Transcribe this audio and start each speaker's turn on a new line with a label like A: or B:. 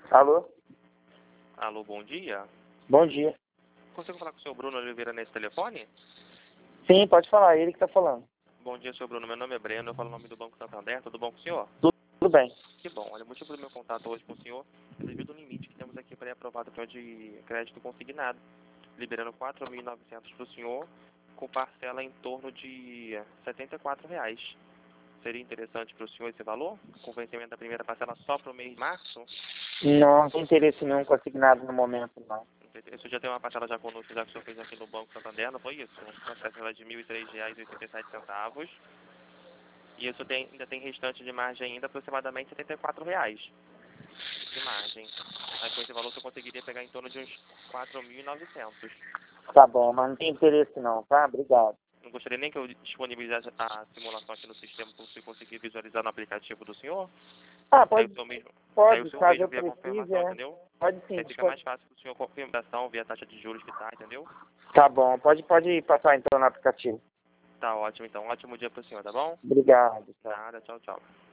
A: Alô?
B: Alô, bom dia.
A: Bom dia.
B: Consigo falar com o senhor Bruno Oliveira nesse telefone?
A: Sim, pode falar, ele que tá falando.
B: Bom dia, senhor Bruno. Meu nome é Breno, eu falo o nome do Banco Santander. Tudo bom com o senhor?
A: Tudo bem.
B: Que bom. Olha, o motivo do meu contato hoje com o senhor é devido ao limite que temos aqui para aprovado para de crédito consignado, liberando R$ 4.900 para o senhor, com parcela em torno de R$ 74. Seria interessante para o senhor esse valor? Com vencimento da primeira parcela só para o mês de março?
A: Não tem interesse nenhum consignado no momento, não.
B: O senhor já tem uma parcela já conosco, já que o senhor fez aqui no Banco Santander, não foi isso? Uma parcela de R$ 1.003,87. E isso ainda tem restante de margem ainda, aproximadamente R$ 74 de margem. Aí com esse valor você conseguiria pegar em torno de uns 4.900.
A: Tá bom, mas não tem interesse não, tá? Obrigado.
B: Não gostaria nem que eu disponibilizasse a simulação aqui no sistema para você conseguir visualizar no aplicativo do senhor?
A: Ah,
B: Daí
A: pode,
B: o senhor mesmo, daí o
A: pode,
B: senhor
A: caso
B: mesmo
A: eu
B: vê a
A: precise,
B: confirmação, entendeu?
A: Pode sim.
B: Aí fica mais fácil para o senhor confirmação, ver a taxa de juros que tá, entendeu?
A: Tá bom, pode passar então no aplicativo.
B: Tá ótimo, então. Um ótimo dia para o senhor, tá bom?
A: Obrigado, tá.
B: Nada, tchau, tchau.